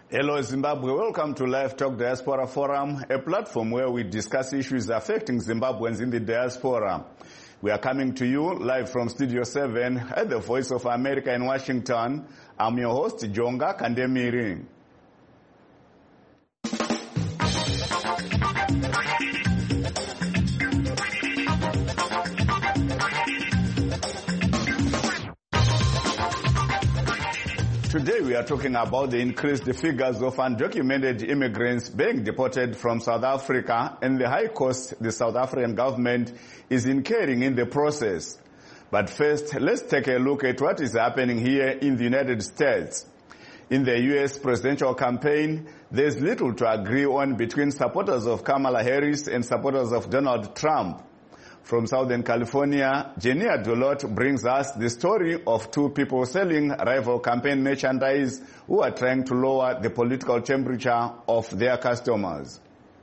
Hello Zimbabwe, welcome to Live Talk Diaspora Forum, a platform where we discuss issues affecting Zimbabweans in the diaspora. We are coming to you live from Studio 7 at the Voice of America in Washington. I'm your host, Jonga Kandemiri. Today we are talking about the increased figures of undocumented immigrants being deported from South Africa and the high cost the South African government is incurring in the process. But first, let's take a look at what is happening here in the United States. In the U.S. presidential campaign, there's little to agree on between supporters of Kamala Harris and supporters of Donald Trump. From Southern California, Jenia Dulot brings us the story of two people selling rival campaign merchandise who are trying to lower the political temperature of their customers.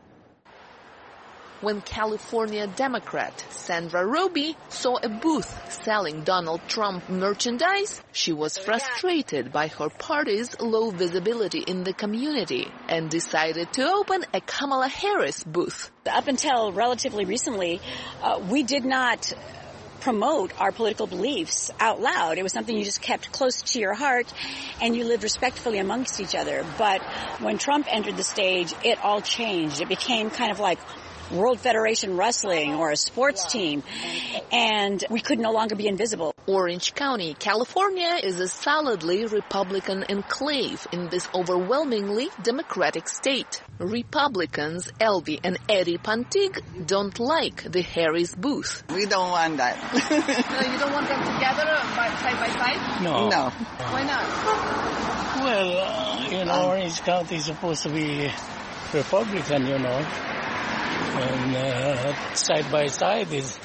When California Democrat Sandra Roby saw a booth selling Donald Trump merchandise, she was frustrated by her party's low visibility in the community and decided to open a Kamala Harris booth. Up until relatively recently, we did not promote our political beliefs out loud. It was something you just kept close to your heart and you lived respectfully amongst each other. But when Trump entered the stage, it all changed. It became kind of like World Federation Wrestling or a sports team, and we could no longer be invisible. Orange County, California is a solidly Republican enclave in this overwhelmingly Democratic state. Republicans Elvi and Eddie Pantig don't like the Harris booth. We don't want that. No, you don't want them together side by side? No. Why not? Well, Orange County is supposed to be Republican, and side by side is,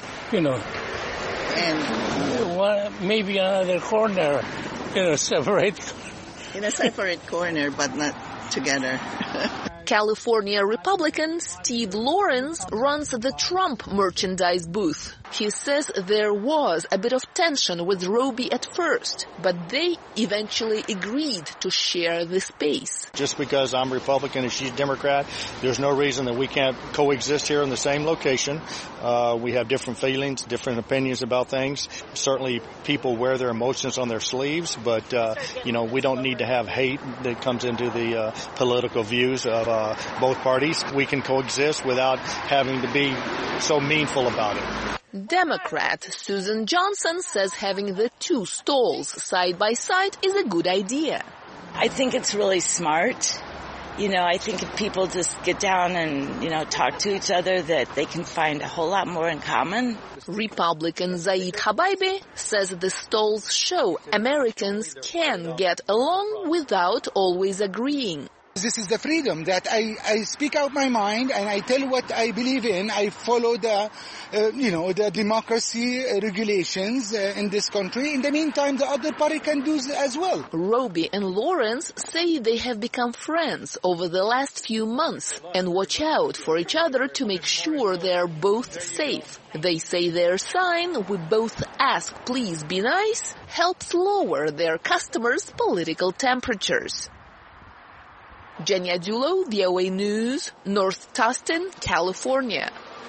and maybe another corner, separate. In a separate corner, but not together. California Republican Steve Lawrence runs the Trump merchandise booth. He says there was a bit of tension with Roby at first, but they eventually agreed to share the space. Just because I'm Republican and she's Democrat, there's no reason that we can't coexist here in the same location. We have different feelings, different opinions about things. Certainly people wear their emotions on their sleeves, but, we don't need to have hate that comes into the political views of both parties. We can coexist without having to be so meanful about it. Democrat Susan Johnson says having the two stalls side by side is a good idea. I think it's really smart. I think if people just get down and, talk to each other, that they can find a whole lot more in common. Republican Zaid Habaibi says the stalls show Americans can get along without always agreeing. This is the freedom that I speak out my mind and I tell what I believe in. I follow the democracy regulations in this country. In the meantime, the other party can do as well. Roby and Lawrence say they have become friends over the last few months and watch out for each other to make sure they are both safe. They say their sign, "We both ask, please be nice," helps lower their customers' political temperatures. Jenia Dulo, VOA News, North Tustin, California.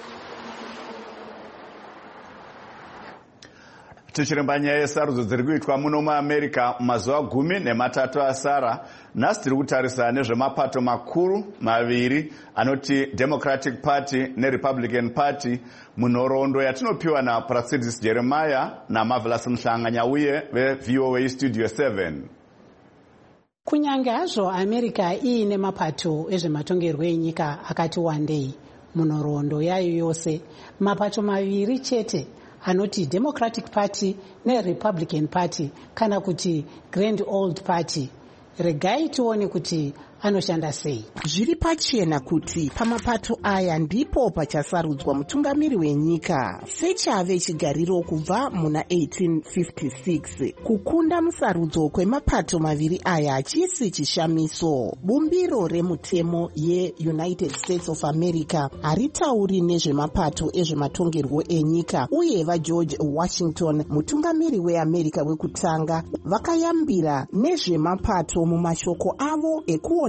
Tichiremba nyaya yesarudzo dziri kuitwa muno muAmerica mazuva 13 asara, nhasi tiri kutarisa nezvemapato makuru maviri anoti Democratic Party neRepublican Party munhoroondo yatinopiwa naPraxidis Jeremiah naMarvelous Mhlanganya uye veVOA Studio 7. Kunyange hazvo America iine mapato ezvematongerwo enyika akati wandei munhoroondo yayo yose, mapato maviri chete anoti Democratic Party neRepublican Party kana kuti Grand Old Party. Regai tione kuti anoshanda sei. Zviri pachena kuti pamapato aya ndipo pachasarudzwa mutungamiri wenyika sechave chigariro kubva muna 1856. Kukunda musarudzo kwemapato maviri aya chisi chishamiso. Bumbiro remutemo yeUnited States of America haritauri nezvemapato ezvematongerwo enyika uye vaGeorge Washington, mutungamiri weAmerica wekutanga, vakayambira nezvemapato mumashoko avo ekuona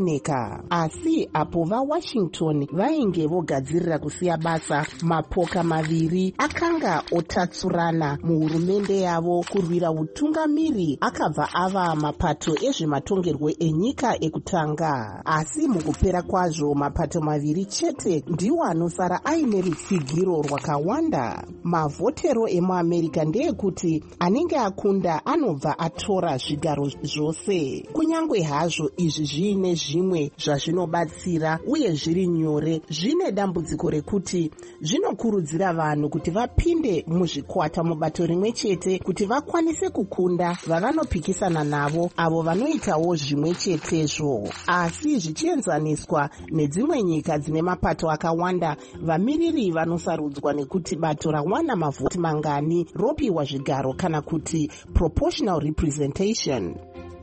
kuoneka. Asi apo vaWashington vainge vogadzirira kusiya basa, mapoka maviri akanga otatsurana muhurumende yavo kurwira utungamiri akabva ava mapato ezvematongerwo enyika ekutanga. Asi mukupera kwazvo mapato maviri chete ndiwo anosara aine rutsigiro rwakawanda. Mavhotero emuAmerica ndeyekuti anenge akunda anobva atora zvigaro zvose. Kunyangwe hazvo izvi zviine zvimwe zvazvinobatsira uye zviri nyore, zvine dambudziko rekuti zvinokurudzira vanhu kuti vapinde muzvikwata mubato rimwe chete kuti vakwanise kukunda vavanopikisana navo avo vanoitawo zvimwe chetezvo. Asi zvichienzaniswa nedzimwe nyika dzine mapato akawanda, vamiriri vanosarudzwa nekuti bato rawana mavhoti mangani ropiwa zvigaro kana kuti proportional representation.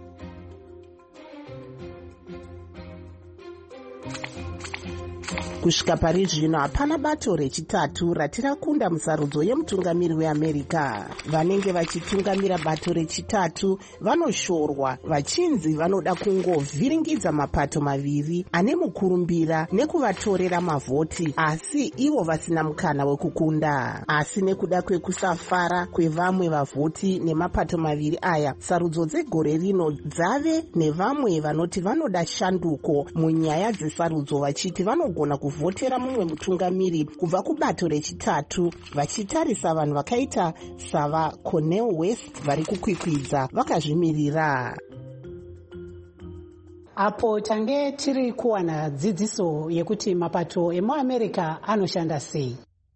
Kusvika pari zvino hapana bato rechitatu ratirakunda musarudzo yemutungamiri weAmerica. Vanenge vachitungamira bato rechitatu vanoshorwa vachinzi vanoda kungovhiringidza mapato maviri ane mukurumbira nekuvatorera mavhoti, asi ivo vasina mukana wekukunda. Asi nekuda kwekusafara kwevamwe vavhoti nemapato maviri aya, sarudzo dzegore rino dzave nevamwe vanoti vanoda shanduko munyaya dzesarudzo, vachiti vanogona kuvhotera mumwe mutungamiri kubva kubato rechitatu, vachitarisa vanhu vakaita sava Cornel West vari kukwikwidza vakazvimirira. Apo tange tiri kuwana dzidziso yekuti mapato emuAmerica anoshanda sei.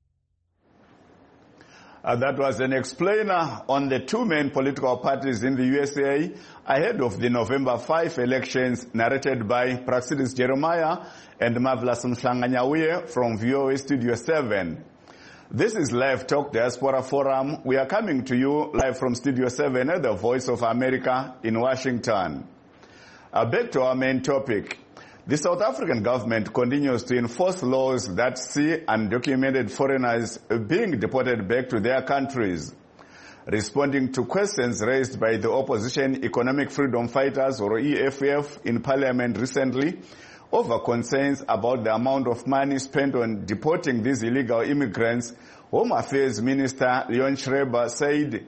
That was an explainer on the two main political parties in the USA ahead of the November 5 elections, narrated by Praxidis Jeremiah and Marvelous Mhlanga-Nyauye from VOA Studio 7. This is Live Talk Diaspora Forum. We are coming to you live from Studio 7 at the Voice of America in Washington. Back to our main topic. The South African government continues to enforce laws that see undocumented foreigners being deported back to their countries. Responding to questions raised by the opposition Economic Freedom Fighters, or EFF, in Parliament recently over concerns about the amount of money spent on deporting these illegal immigrants, Home Affairs Minister Leon Schreiber said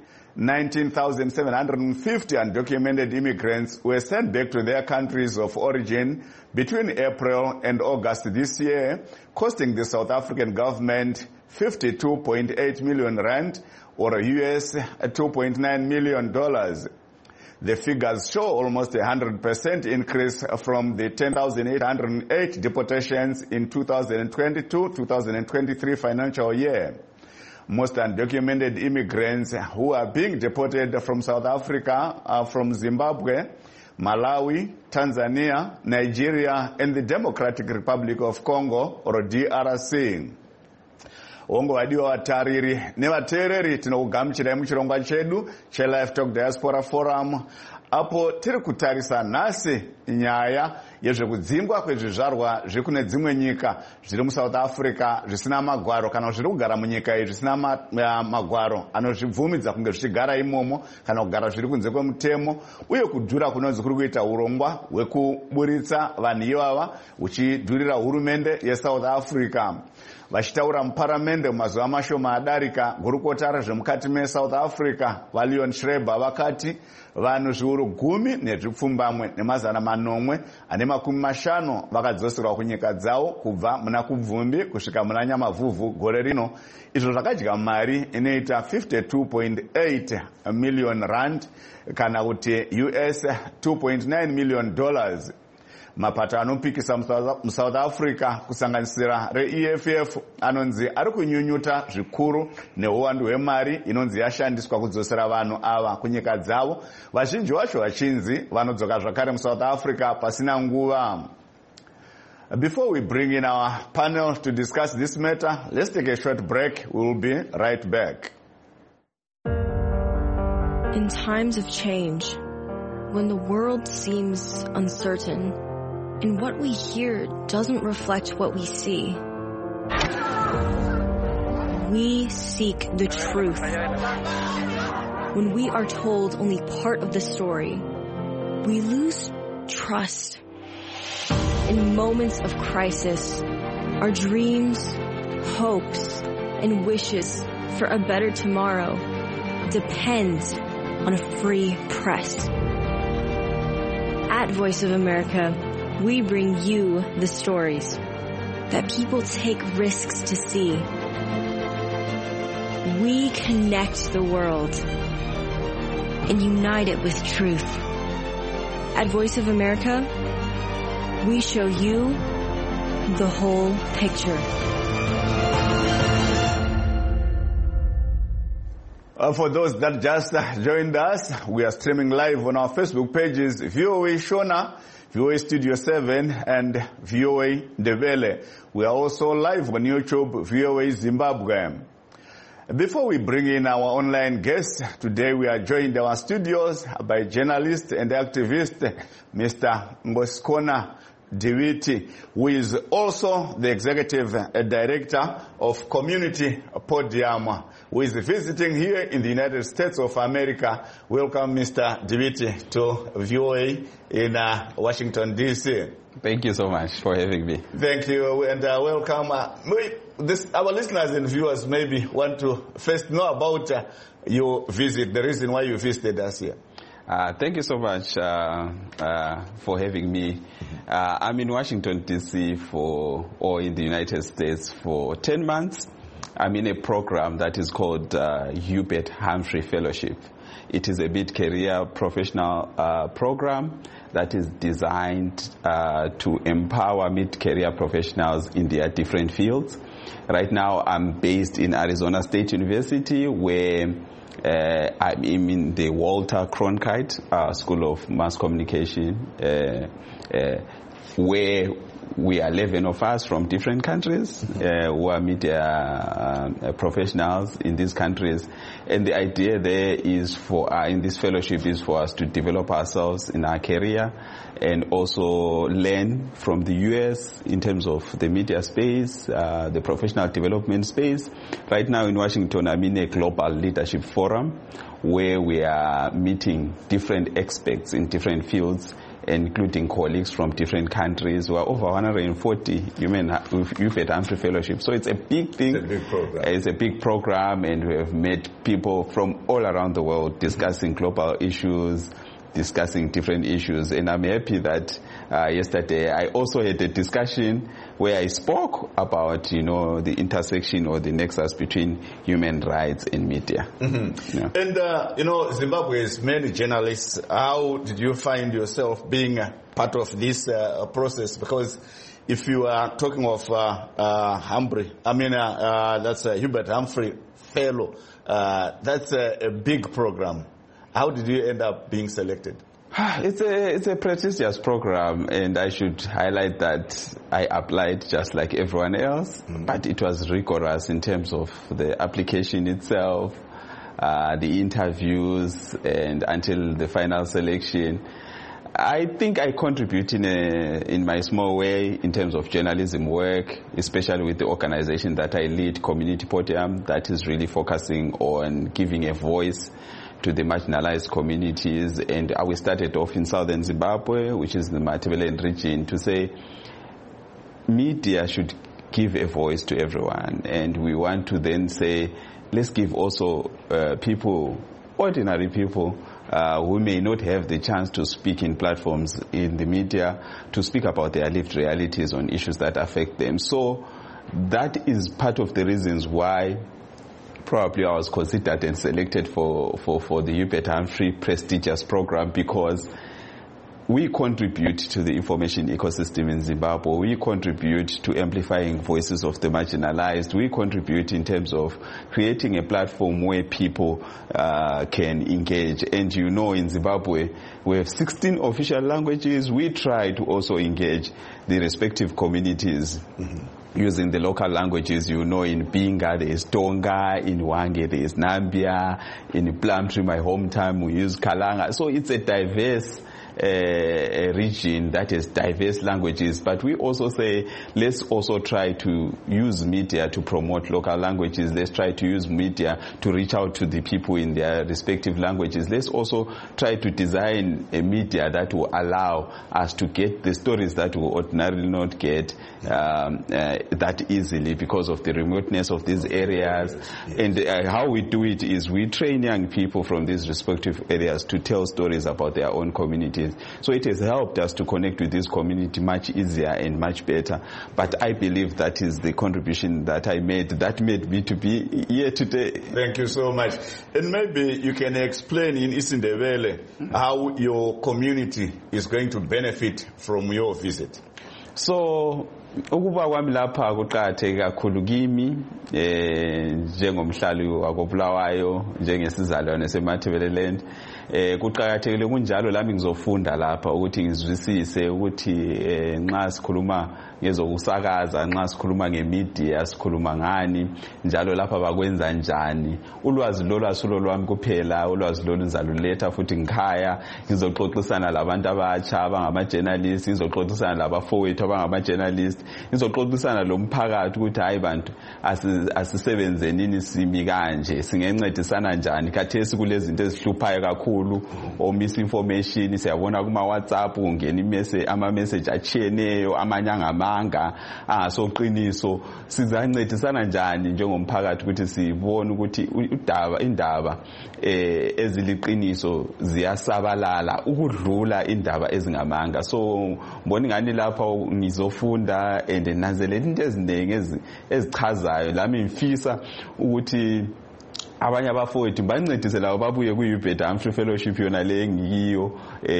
19,750 undocumented immigrants were sent back to their countries of origin between April and August this year, costing the South African government 52.8 million rand, or US $2.9 million. The figures show almost 100% increase from the 10,808 deportations in 2022-2023 financial year. Most undocumented immigrants who are being deported from South Africa are from Zimbabwe, Malawi, Tanzania, Nigeria, and the Democratic Republic of Congo, or DRC. Ongo wadiwa watariri nevateereri tinokugamuchirai muchirongwa chedu cheLive Talk Diaspora Forum, apo tiri kutarisa nhasi nyaya yezvekudzingwa kwezvizvarwa zvekune dzimwe nyika zviri muSouth Africa zvisina magwaro kana zviri kugara munyika iyi zvisina magwaro anozvibvumidza kunge zvichigara imomo kana kugara zviri kunze kwemutemo, uye kudhura kunonzi kuri kuita urongwa hwekuburitsa vanhu ivava huchidhurira hurumende yeSouth Africa. Vachitaura muparamende mumazuva mashoma adarika, gurukota rezvemukati meSouth Africa vaLeon Schreiber vakati vanhu zviuru 10 nemazana 950 vakadzoserwa kunyika dzavo kubva muna kubvumbi kusvika muna Nyamavhuvhu gore rino, izvo zvakadya mari inoita 52.8 million rand kana kuti US $2.9 million. Mapato anopikisa muSouth Africa kusanganisira reEFF anonzi ari kunyunyuta zvikuru neuwandu hwemari inonzi yashandiswa kudzosera vanhu ava kunyika dzavo, vazhinji vacho vachinzi vanodzoka zvakare muSouth Africa pasina nguva. Before we bring in our panel to discuss this matter, let's take a short break. We will be right back. In times of change, when the world seems uncertain, and what we hear doesn't reflect what we see, we seek the truth. When we are told only part of the story, we lose trust. In moments of crisis, our dreams, hopes, and wishes for a better tomorrow depend on a free press. At Voice of America, we bring you the stories that people take risks to see. We connect the world and unite it with truth. At Voice of America, we show you the whole picture. For those that just joined us, we are streaming live on our Facebook pages, VOA Shona, VOA Studio 7, and VOA Ndebele. We are also live on YouTube, VOA Zimbabwe. Before we bring in our online guests, today we are joined in our studios by journalist and activist, Mr. Ngoskona Dewiti, who is also the executive director of Community Podium, who is visiting here in the United States of America. Welcome, Mr. Dewiti, to VOA in Washington, D.C. Thank you so much for having me. Thank you, and welcome. Our listeners and viewers maybe want to first know about your visit, the reason why you visited us here. Thank you so much for having me. I'm in Washington, D.C. or in the United States for 10 months. I'm in a program that is called Hubert Humphrey Fellowship. It is a mid-career professional program that is designed to empower mid-career professionals in their different fields. Right now, I'm based in Arizona State University, where I'm in the Walter Cronkite School of Mass Communication, where we are 11 of us from different countries who are media professionals in these countries. And the idea there is in this fellowship is for us to develop ourselves in our career and also learn from the U.S. in terms of the media space, the professional development space. Right now in Washington, I'm in a global leadership forum where we are meeting different experts in different fields, including colleagues from different countries. We are over 140 Hubert Humphrey Fellowship. So it's a big thing. It's a big program. It's a big program, and we have met people from all around the world discussing global issues, discussing different issues. And I'm happy that yesterday I also had a discussion where I spoke about, the intersection or the nexus between human rights and media. Mm-hmm. Yeah. And, Zimbabwe's many journalists, how did you find yourself being part of this process? Because if you are talking of Humphrey, that's a Hubert Humphrey Fellow, that's a big program. How did you end up being selected? It's a prestigious program, and I should highlight that I applied just like everyone else, but it was rigorous in terms of the application itself, the interviews, and until the final selection. I think I contribute in my small way in terms of journalism work, especially with the organization that I lead, Community Podium, that is really focusing on giving a voice to the marginalized communities. And we started off in southern Zimbabwe, which is the Matabeleland region, to say media should give a voice to everyone. And we want to then say, let's give also people, ordinary people, who may not have the chance to speak in platforms in the media, to speak about their lived realities on issues that affect them. So that is part of the reasons why probably I was considered and selected for the Hubert Humphrey prestigious program, because we contribute to the information ecosystem in Zimbabwe. We contribute to amplifying voices of the marginalized. We contribute in terms of creating a platform where people can engage. And in Zimbabwe, we have 16 official languages. We try to also engage the respective communities. Mm-hmm. Using the local languages, in Binga there is Tonga, in Wange there is Nambia, in Plumtree, my hometown, we use Kalanga. So it's a diverse a region that has diverse languages, but we also say let's also try to use media to promote local languages. Let's try to use media to reach out to the people in their respective languages. Let's also try to design a media that will allow us to get the stories that we ordinarily not get that easily because of the remoteness of these areas. And how we do it is we train young people from these respective areas to tell stories about their own communities. So it has helped us to connect with this community much easier and much better. But I believe that is the contribution that I made that made me to be here today. Thank you so much. And maybe you can explain in isiNdebele how your community is going to benefit from your visit. So ukuba kwami lapha kuqhatheke kakhulu kimi njengomhlali wakobulawayo njengesizalwane seMatabeleland kuqhakathekile kunjalo lami ngizofunda lapha ukuthi ngizwisise ukuthi nxa sikhuluma ngezokusakaza nxa sikhuluma ngemedia sikhuluma ngani njalo lapha bakwenza njani ulwazi lolwasulo lwami kuphela ulwazi lolunzaluletha futhi ngikhaya ngizoxoxisana labantu abatsha abangama journalists ngizoxoxisana labafowethu abangama journalists ngizoxoxisana lomphakathi ukuthi hayi bantu asisebenzeni simi kanje singencedisana njani khathesi kulezinto ezihluphayo kakhulu o misinformation siyabona kuma WhatsApp ungena ama message achiyeneyo amanye angamanga angasoqiniso sizancedisana njani njengomphakathi ukuthi sibone ukuthi indaba eziliqiniso ziyasabalala ukudlula indaba ezingamanga. So mbona ngani lapha ngizofunda and nanzelela into eziningi ezichazayo lami ngifisa ukuthi abanye abafowethu bancedise labo babuye ku-Ubed Humphrey Fellowship yona le ngiyo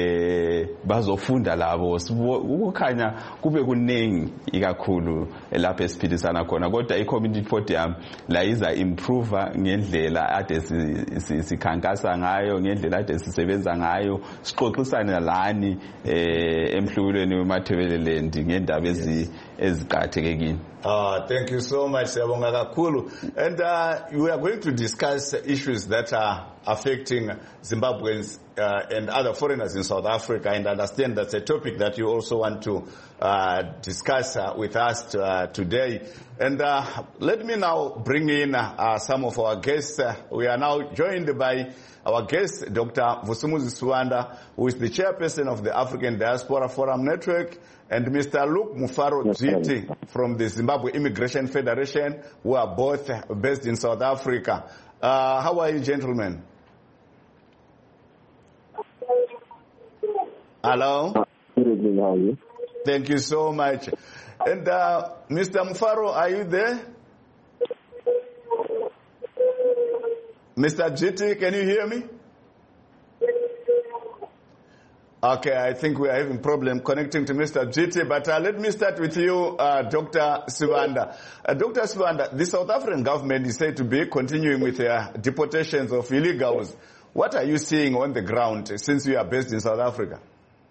bazofunda labo ukukhanya kube kunengi ikakhulu lapha esiphilisana khona kodwa i-community podium la iza improve ngendlela ade sikhankasa ngayo ngendlela ade sisebenza ngayo sixoxisana lani emhlubulweni weMatabeleland ngendaba eziqhathekekile. Thank you so much, Siyabonga kakhulu. And we are going to discuss issues that are affecting Zimbabweans and other foreigners in South Africa, and understand that's a topic that you also want to discuss with us today. And let me now bring in some of our guests. We are now joined by our guest, Dr. Vusumuzi Siwanda, who is the chairperson of the African Diaspora Forum Network, and Mr. Luke Mufaro Dziti from the Zimbabwe Immigration Federation, who are both based in South Africa. How are you, gentlemen? Hello? Good evening, how are you? Thank you so much. And Mr. Mufaro, are you there? Mr. Dziti, can you hear me? Okay, I think we are having a problem connecting to Mr. Dziti, but let me start with you, Dr. Siwanda. Dr. Siwanda, the South African government is said to be continuing with their deportations of illegals. What are you seeing on the ground since you are based in South Africa?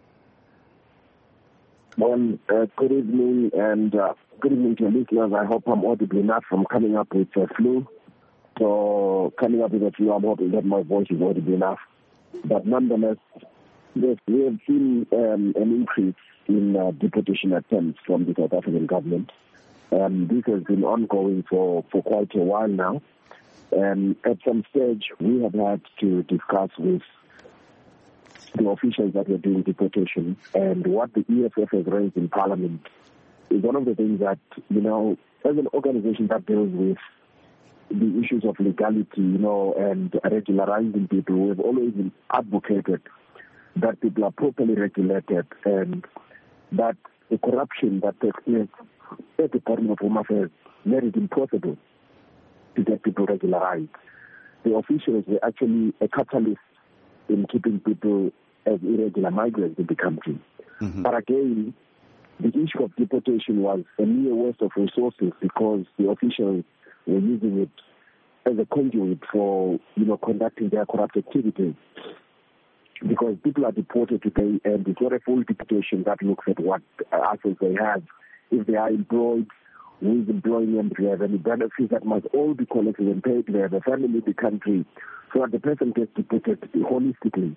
Good evening, and good evening to listeners. I hope I'm audible enough from coming up with a flu. So coming up with a flu, I'm hoping that my voice is audible enough. But nonetheless, yes, we have seen an increase in deportation attempts from the South African government. This has been ongoing for quite a while now. At some stage, we have had to discuss with the officials that were doing deportation, and what the EFF has raised in Parliament is one of the things that, you know, as an organization that deals with the issues of legality, you know, and regularizing people, we've always advocated that people are properly regulated and that the corruption that takes place at the Department of Home Affairs made it impossible to get people regularized. The officials were actually a catalyst in keeping people as irregular migrants in the country. Mm-hmm. But again, the issue of deportation was a mere waste of resources because the officials were using it as a conduit for, you know, conducting their corrupt activities. Because people are deported today, and it's not a full deportation that looks at what assets they have. If they are employed, who is employing them, if they have any benefits, that must all be collected and paid. They have a family in the country, so that the person gets deported holistically.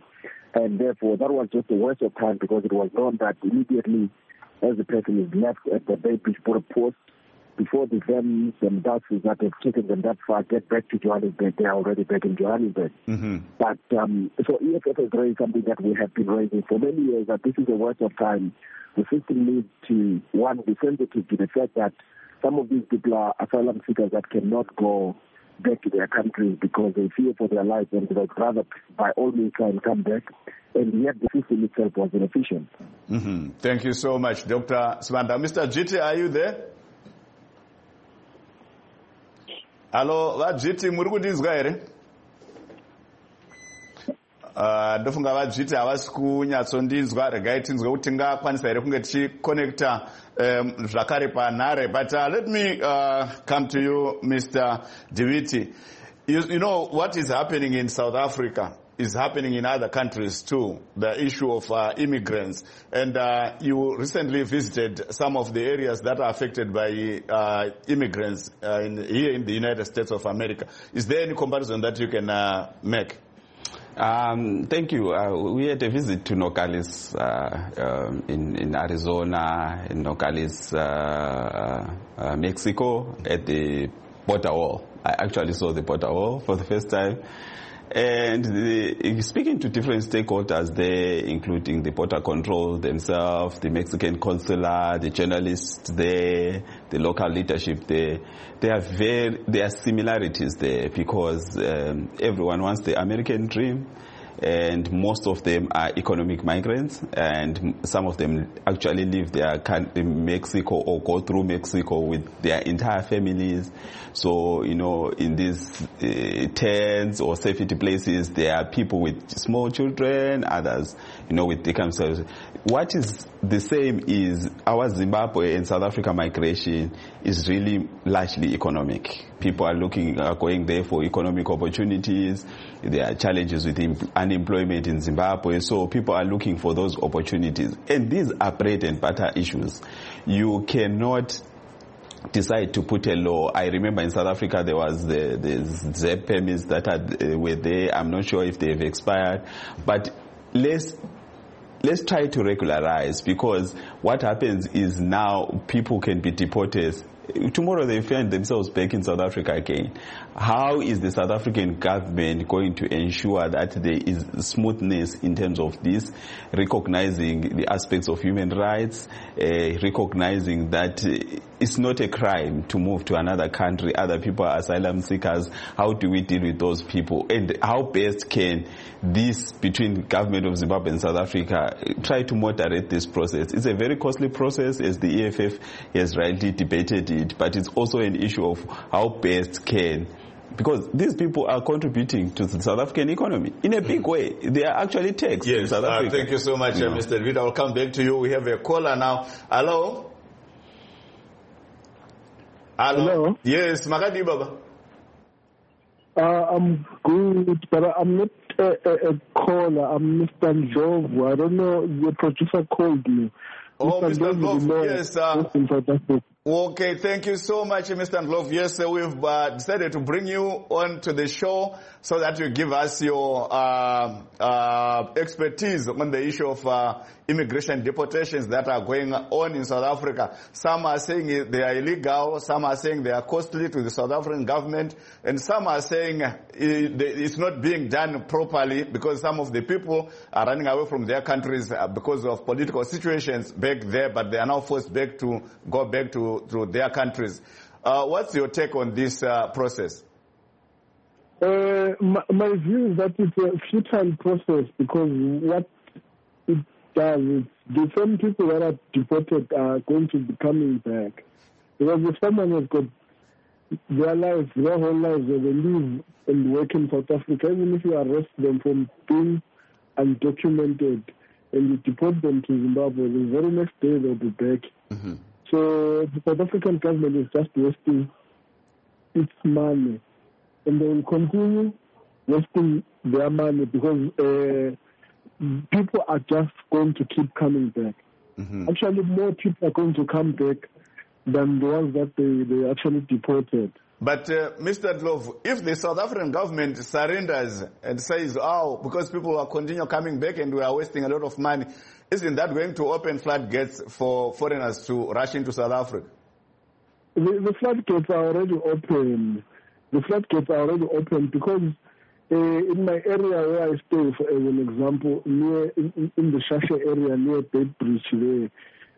And therefore, that was just a waste of time because it was known that immediately as the person is left at the Bay Bridgeport post, before the vans and buses that have taken them that far get back to Johannesburg, they are already back in Johannesburg. But so EFF has raised something that we have been raising for many years, that this is a waste of time. The system needs to, one, be sensitive to the fact that some of these people are asylum seekers that cannot go back to their countries because they fear for their lives and they would rather, by all means, try and come back. And yet the system itself was inefficient. Thank you so much, Dr. Sibanda. Mr. GT, are you there? Hello, GT, muri kundinzwa here? Ndofunga vadzviti havasi kunyatsondinzwa, regai tinzwe kuti tingakwanisa here kunge tichikonekta zvakare panhare. But let me come to you, Mr. Dewiti. You know what is happening in South Africa is happening in other countries too, the issue of immigrants. And you recently visited some of the areas that are affected by immigrants here in the United States of America. Is there any comparison that you can make? Thank you. We had a visit to Nogales in Arizona, in Nogales, Mexico, at the border wall. I actually saw the border wall for the first time. And speaking to different stakeholders there, including the border control themselves, the Mexican consular, the journalists there, the local leadership there, there are similarities there because everyone wants the American dream. And most of them are economic migrants, and some of them actually live there in Mexico or go through Mexico with their entire families. So, you know, in these tents or safety places, there are people with small children, others, you know, with themselves. What is the same is our Zimbabwe and South Africa migration is really largely economic. People are going there for economic opportunities. There are challenges with unemployment in Zimbabwe, so people are looking for those opportunities. And these are bread and butter issues. You cannot decide to put a law. I remember in South Africa there was the ZEP permits that were there. I'm not sure if they have expired, but let's try to regularize, because what happens is now people can be deported. Tomorrow they find themselves back in South Africa again. How is the South African government going to ensure that there is smoothness in terms of this, recognizing the aspects of human rights, recognizing that it's not a crime to move to another country, other people are asylum seekers? How do we deal with those people? And how best can this, between government of Zimbabwe and South Africa, try to moderate this process? It's a very costly process, as the EFF has rightly debated it, but it's also an issue of how best can, because these people are contributing to the South African economy in a big way. They are actually taxed in South Africa. Thank you so much, Mr. David. I'll come back to you. We have a caller now. Hello? Hello? Yes, Magadi Baba. I'm good, but I'm not a caller. I'm Mr. Ndlovu. I don't know, the producer called me. Oh, Mr. Ndlovu, yes. Okay, thank you so much, Mr. Ndlovu. Yes, we've decided to bring you on to the show so that you give us your expertise on the issue of immigration deportations that are going on in South Africa. Some are saying they are illegal, some are saying they are costly to the South African government, and some are saying it's not being done properly because some of the people are running away from their countries because of political situations back there, but they are now forced back to go back to their countries. What's your take on this process? My view is that it's a futile process, because what it does is the same people that are deported are going to be coming back. Because if someone has got their whole lives, where they live and work in South Africa, even if you arrest them from being undocumented and you deport them to Zimbabwe, the very next day they'll be back. Mm-hmm. So the South African government is just wasting its money, and they will continue wasting their money because people are just going to keep coming back. Mm-hmm. Actually, more people are going to come back than the ones that they actually deported. But Mr. Ndlovu, if the South African government surrenders and says, oh, because people are continue coming back and we are wasting a lot of money, isn't that going to open floodgates for foreigners to rush into South Africa? The floodgates are already open. The floodgates are already open because in my area where I stay, for as an example, near in the Shasha area near Beitbridge,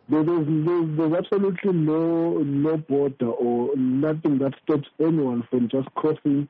there's absolutely no border or nothing that stops anyone from just crossing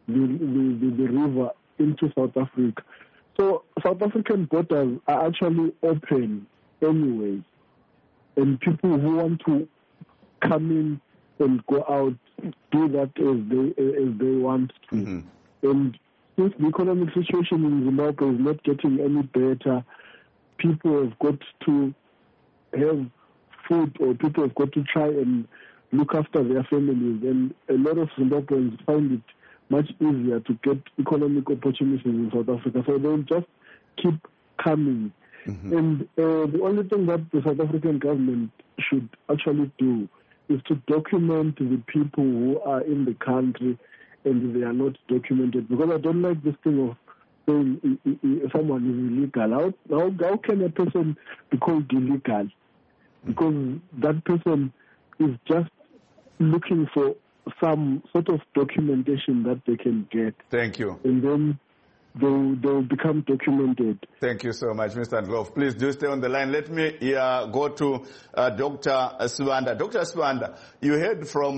the river into South Africa. So South African borders are actually open anyway, and people who want to come in and go out do that as they want to. Mm-hmm. And since the economic situation in Zimbabwe is not getting any better, people have got to have food, or people have got to try and look after their families. And a lot of Zimbabweans find it much easier to get economic opportunities in South Africa. So they'll just keep coming. Mm-hmm. And the only thing that the South African government should actually do is to document the people who are in the country and they are not documented. Because I don't like this thing of saying someone is illegal. How can a person be called illegal? Because that person is just looking for some sort of documentation that they can get. Thank you. And then they'll become documented. Thank you so much, Mr. Ndlovu. Please do stay on the line. Let me go to Dr. Swanda. Dr. Swanda, you heard from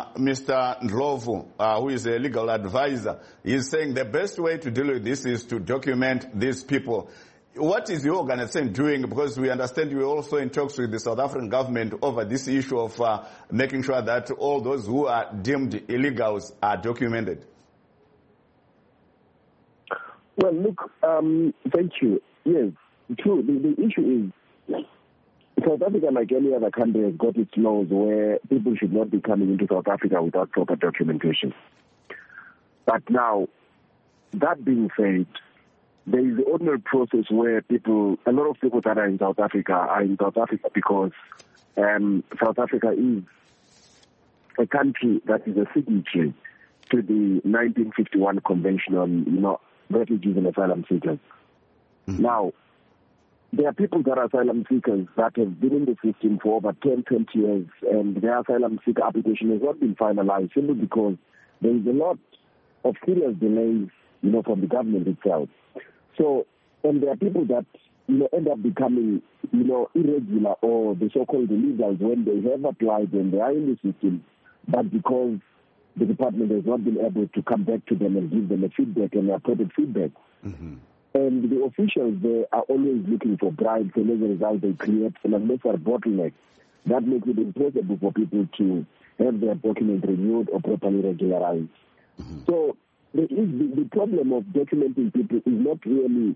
Mr. Ndlovu, who is a legal advisor. He's saying the best way to deal with this is to document these people. What is your organization doing? Because we understand you are also in talks with the South African government over this issue of making sure that all those who are deemed illegals are documented. Well, look, thank you. Yes, true. The issue is South Africa, like any other country, has got its laws where people should not be coming into South Africa without proper documentation. But now, that being said, there is the ordinary process where a lot of people that are in South Africa because South Africa is a country that is a signatory to the 1951 Convention on, refugees and asylum seekers. Mm-hmm. Now, there are people that are asylum seekers that have been in the system for over 10, 20 years, and their asylum seeker application has not been finalized simply because there is a lot of serious delays, from the government itself. So, and there are people that, end up becoming, irregular or the so-called illegals when they have applied and they are in the system, but because the department has not been able to come back to them and give them a feedback and appropriate feedback. Mm-hmm. And the officials there are always looking for bribes, and as a result they create an unnecessary bottleneck that makes it impossible for people to have their documents renewed or properly regularized. Mm-hmm. So there is the problem of documenting people is not really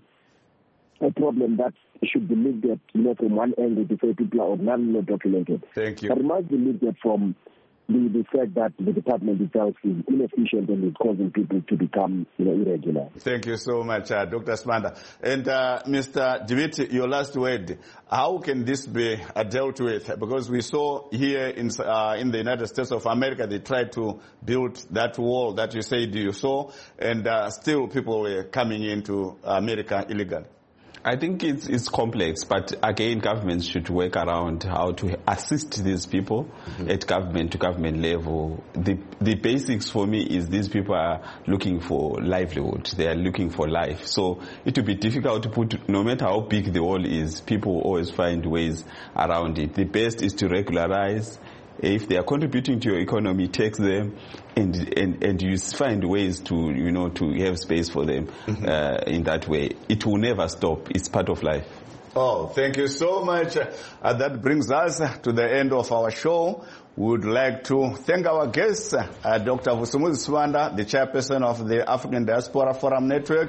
a problem that should be looked at, from one angle to say people are ordinarily not documented. Thank you. But it must be looked at from the fact that the department itself is inefficient and is causing people to become irregular. Thank you so much, Dr. Swanda. And Mr. Dibiti, your last word. How can this be dealt with? Because we saw here in the United States of America, they tried to build that wall that you said you saw, and still people were coming into America illegally. I think it's complex, but again, governments should work around how to assist these people at government to government level. The basics for me is these people are looking for livelihood. They are looking for life. So it will be difficult to put, no matter how big the wall is, people always find ways around it. The best is to regularize. If they are contributing to your economy, take them and you find ways to, to have space for them in that way. It will never stop. It's part of life. Oh, thank you so much. That brings us to the end of our show. We would like to thank our guests, Dr. Vusumuzi Swanda, the chairperson of the African Diaspora Forum Network,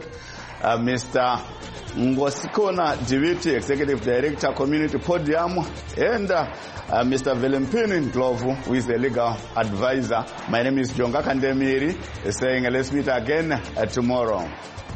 Mr. Ngosikona Dibiti, Executive Director, Community Podium, and Mr. Velempini Ndlovu, who is a legal advisor. My name is Jonga Kandemiri, saying let's meet again tomorrow.